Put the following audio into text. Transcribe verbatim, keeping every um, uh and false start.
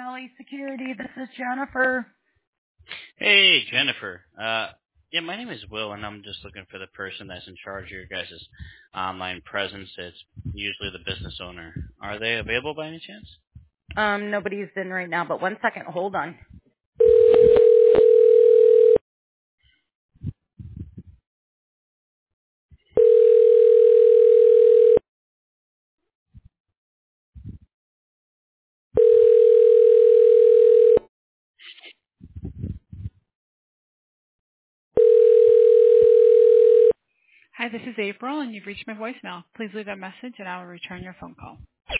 Valley Security. This is Jennifer. Hey, Jennifer. Uh, yeah, my name is Will, and I'm just looking for the person that's in charge of your guys' online presence. It's usually the business owner. Are they available by any chance? Um, nobody's in right now, but one second. Hold on. Hi, this is April, and you've reached my voicemail. Please leave a message, and I will return your phone call.